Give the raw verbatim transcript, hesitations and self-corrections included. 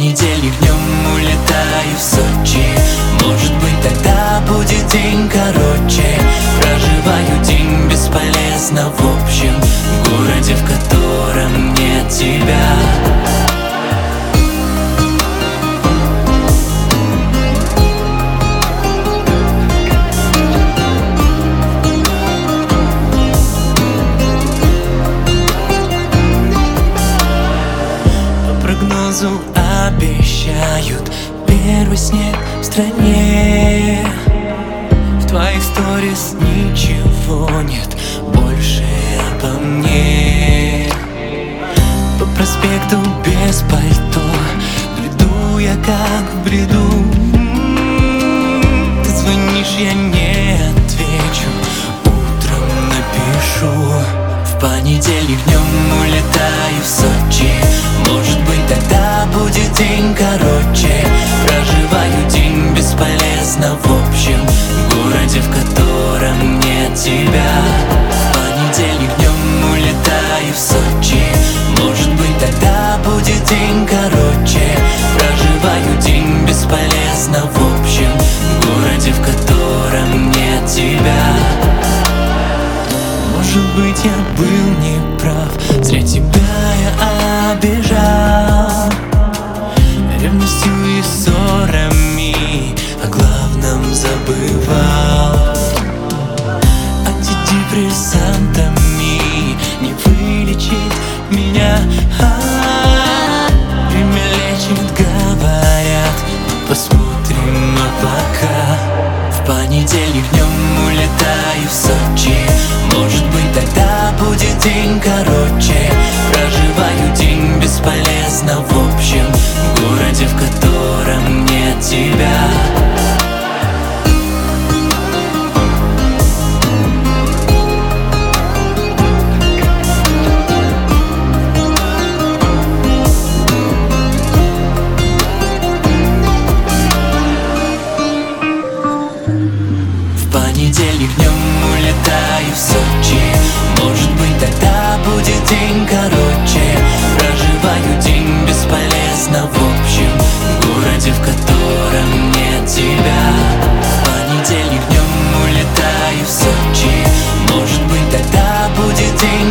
понедельник днем улетаю в Сочи. Может быть, тогда будет день короче. Проживаю день бесполезно в общем городе, в котором нет тебя. Прогнозу обещают первый снег в стране. В твоих сторис ничего нет больше обо мне. По проспекту без пальто бреду я как в бреду. Ты звонишь, я не отвечу, утром напишу. В понедельник днем улетаю в Сочи. Может быть, тогда будет день короче. Проживаю день бесполезно в общем городе, в котором нет тебя. В понедельник днем улетаю в Сочи. Может быть, тогда будет день короче. Проживаю день бесполезно в общем городе, в котором нет тебя. Может быть, я был неправ, зря тебя я обижал ревностью и ссорами, о главном забывал. Антидепрессантами не вылечить меня. Время лечит, говорят, посмотрим, а пока. В понедельник днем улетаю в Сочи. Может быть, тогда будет день короче. Проживаю день бесполезно в общем городе, в котором нет тебя. В понедельник днем улетаю в Сочи. Может быть, тогда будет день короче. Проживаю день бесполезно в общем городе, в котором нет тебя. В понедельник днем улетаю в Сочи. Может быть, тогда будет день